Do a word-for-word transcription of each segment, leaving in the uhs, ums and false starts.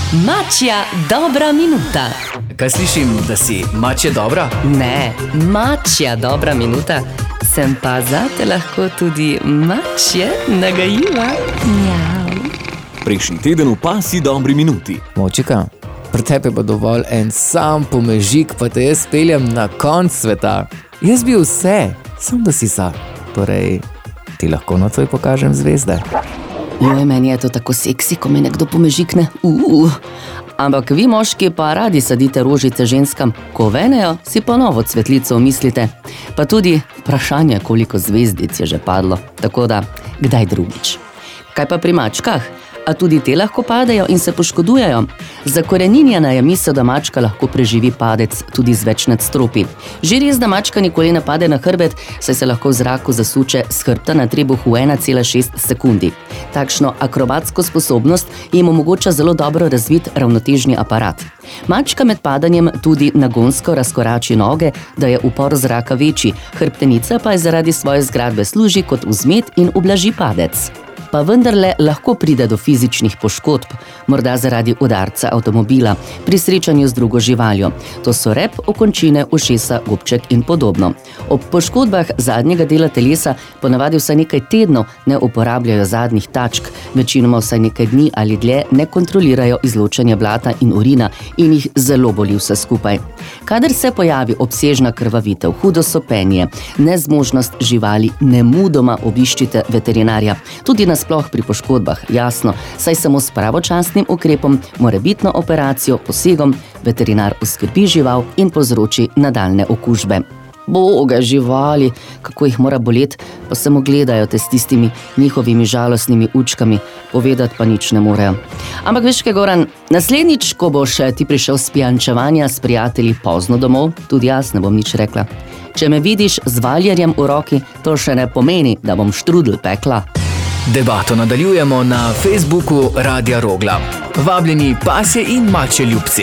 Mačja dobra minuta. Kaj slišim, da si mačja dobra? Ne, mačja dobra minuta. Sem pa zate lahko tudi mačje nagajiva. Mjav. Prejšnji teden v Pasji dobri minuti. Močika, pri tebi bo dovolj en sam pomežik, pa te jaz peljem na konc sveta. Jaz bi vse, sam da si sa. Torej, ti lahko nocoj pokažem zvezde. Joj, meni je to tako seksi, ko me nekdo pomežikne. Uh, ampak vi moški pa radi sadite rožice ženskam, ko venejo, si pa novo cvetlico umislite. Pa tudi vprašanje, koliko zvezdic je že padlo. Tako da, kdaj drugič? Kaj pa pri mačkah? A tudi te lahko padejo in se poškodujejo? Zakoreninjena je misel, da mačka lahko preživi padec tudi z več nadstropji. Že res, da mačka nikoli ne pade na hrbet, saj se lahko v zraku zasuče s hrbta na trebuh v ena cela šest sekundi. Takšno akrobatsko sposobnost jim omogoča zelo dobro razvit ravnotežni aparat. Mačka med padanjem tudi nagonsko razkorači noge, da je upor zraka večji, hrbtenica pa je zaradi svoje zgradbe služi kot vzmet in ublaži padec. Pa vendarle lahko pride do fizičnih poškodb, morda zaradi udarca avtomobila, pri srečanju z drugo živaljo. To so rep, okončine, ušesa, gobček in podobno. Ob poškodbah zadnjega dela telesa ponavadi vsaj nekaj tednov ne uporabljajo zadnjih tačk, večinoma vsaj nekaj dni ali dlje ne kontrolirajo izločanje blata in urina in jih zelo boli vse skupaj. Kadar se pojavi obsežna krvavitev, hudo sopenje, nezmožnost živali, nemudoma obiščite veterinarja. Tudi na sploh pri poškodbah, jasno, saj samo s pravočasnim ukrepom, morebitno operacijo, posegom, veterinar oskrbi žival in povzroči nadaljne okužbe. Boga, živali, kako jih mora boleti, pa samo gledajo te s tistimi njihovimi žalostnimi učkami, povedati pa nič ne morejo. Ampak veš kaj, Goran, naslednjič, ko boš ti prišel s pijančevanja s prijatelji pozno domov, tudi jaz ne bom nič rekla. Če me vidiš z valjarjem v roki, to še ne pomeni, da bom štrudel pekla. Debato nadaljujemo na Facebooku Radia Rogla. Vabljeni pasje in mačje ljubci.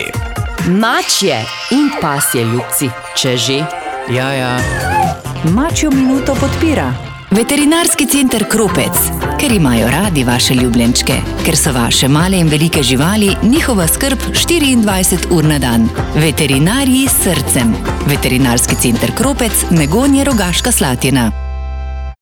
Mačje in pasje ljubci, če že. Ja, ja. Mačjo minuto podpira Veterinarski center Kropec, ker imajo radi vaše ljubljenčke, ker so vaše male in velike živali njihova skrb štiriindvajset ur na dan. Veterinarji s srcem. Veterinarski center Kropec, Megonje, Rogaška Slatina.